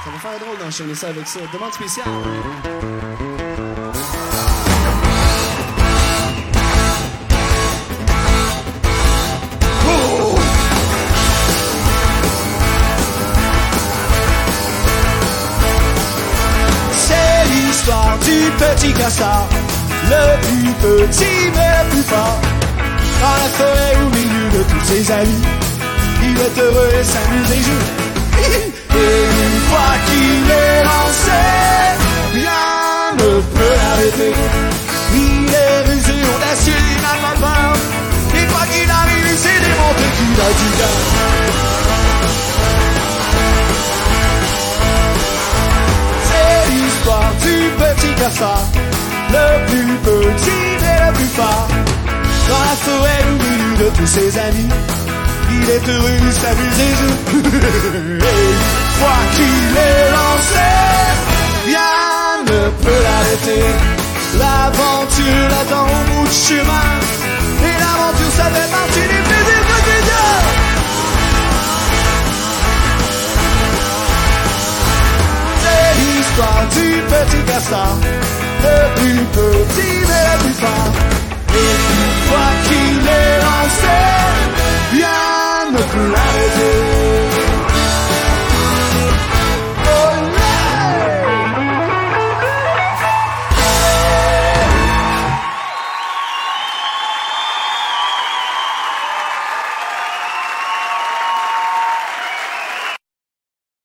Ça va faire drôle d'enchaîner ça avec ça. Demande spéciale. C'est l'histoire du petit castor, le plus petit mais le plus fort. Dans la forêt au milieu de tous ses amis, il est heureux et s'amuse et joue. Et une fois qu'il est lancé, rien ne peut l'arrêter. Il est rusé, audacieux, il n'a pas peur. Et quoi qu'il arrive, il s'est démontré qu'il a du cœur. C'est l'histoire du petit castor, le plus petit mais le plus fort. Dans la forêt au milieu de tous ses amis, il est heureux, il s'amuse et joue. Une fois qu'il est lancé, rien ne peut l'arrêter. L'aventure l'attend au bout du chemin, et l'aventure ça fait partie du plaisir quotidien. C'est l'histoire du petit castor, le plus petit mais le plus fort.